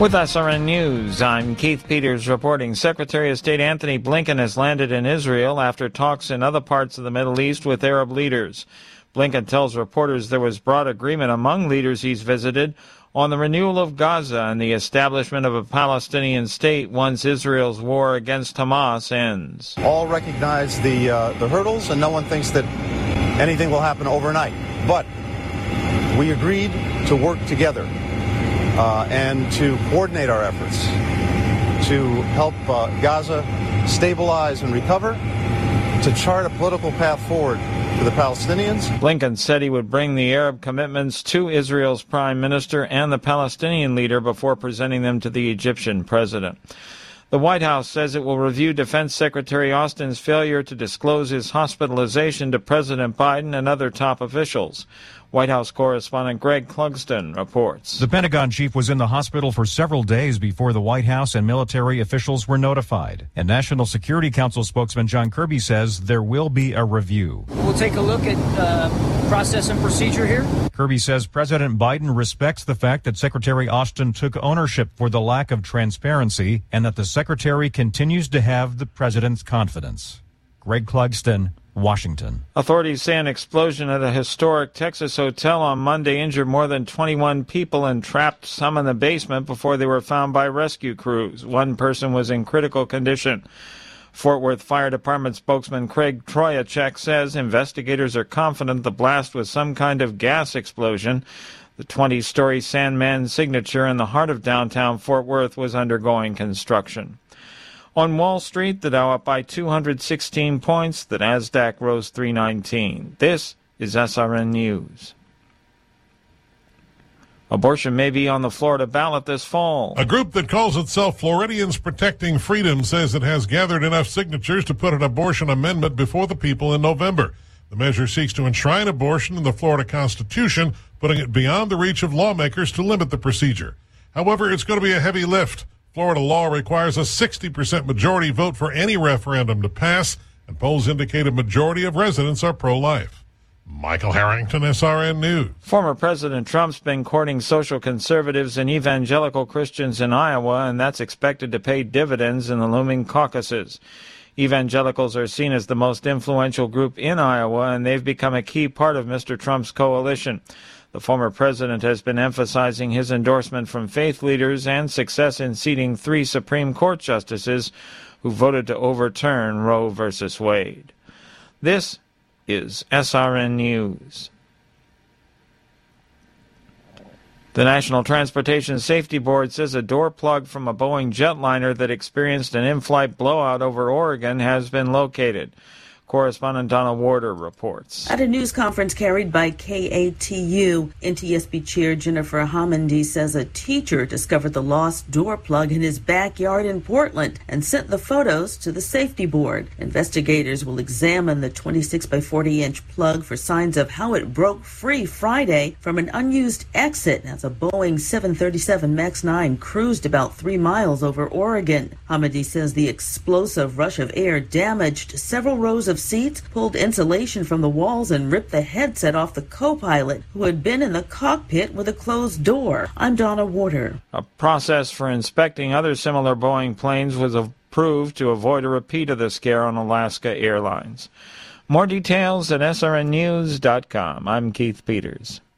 With SRN News, I'm Keith Peters reporting. Secretary of State Antony Blinken has landed in Israel after talks in other parts of the Middle East with Arab leaders. Blinken tells reporters there was broad agreement among leaders he's visited on the renewal of Gaza and the establishment of a Palestinian state once Israel's war against Hamas ends. All recognize the hurdles, and no one thinks that anything will happen overnight. But we agreed to work together and to coordinate our efforts to help Gaza stabilize and recover, to chart a political path forward for the Palestinians. Blinken said he would bring the Arab commitments to Israel's prime minister and the Palestinian leader before presenting them to the Egyptian president. The White House says it will review Defense Secretary Austin's failure to disclose his hospitalization to President Biden and other top officials. White House correspondent Greg Clugston reports. The Pentagon chief was in the hospital for several days before the White House and military officials were notified. And National Security Council spokesman John Kirby says there will be a review. We'll take a look at process and procedure here. Kirby says President Biden respects the fact that Secretary Austin took ownership for the lack of transparency and that the secretary continues to have the president's confidence. Greg Clugston, Washington. Authorities say an explosion at a historic Texas hotel on Monday injured more than 21 people and trapped some in the basement before they were found by rescue crews. One person was in critical condition. Fort Worth Fire Department spokesman Craig Troyacek says investigators are confident the blast was some kind of gas explosion. The 20-story Sandman Signature in the heart of downtown Fort Worth was undergoing construction. On Wall Street, the Dow up by 216 points. The Nasdaq rose 319. This is SRN News. Abortion may be on the Florida ballot this fall. A group that calls itself Floridians Protecting Freedom says it has gathered enough signatures to put an abortion amendment before the people in November. The measure seeks to enshrine abortion in the Florida Constitution, putting it beyond the reach of lawmakers to limit the procedure. However, it's going to be a heavy lift. Florida law requires a 60% majority vote for any referendum to pass, and polls indicate a majority of residents are pro-life. Michael Harrington, SRN News. Former President Trump's been courting social conservatives and evangelical Christians in Iowa, and that's expected to pay dividends in the looming caucuses. Evangelicals are seen as the most influential group in Iowa, and they've become a key part of Mr. Trump's coalition. The former president has been emphasizing his endorsement from faith leaders and success in seating 3 Supreme Court justices who voted to overturn Roe v. Wade. This is SRN News. The National Transportation Safety Board says a door plug from a Boeing jetliner that experienced an in-flight blowout over Oregon has been located. Correspondent Donna Warder reports. At a news conference carried by KATU, NTSB Chair Jennifer Homendy says a teacher discovered the lost door plug in his backyard in Portland and sent the photos to the safety board. Investigators will examine the 26 by 40-inch plug for signs of how it broke free Friday from an unused exit as a Boeing 737 MAX 9 cruised about 3 miles over Oregon. Homendy says the explosive rush of air damaged several rows of seats, pulled insulation from the walls, and ripped the headset off the co-pilot who had been in the cockpit with a closed door. I'm Donna Warder. A process for inspecting other similar Boeing planes was approved to avoid a repeat of the scare on Alaska Airlines. More details at srnnews.com. I'm Keith Peters.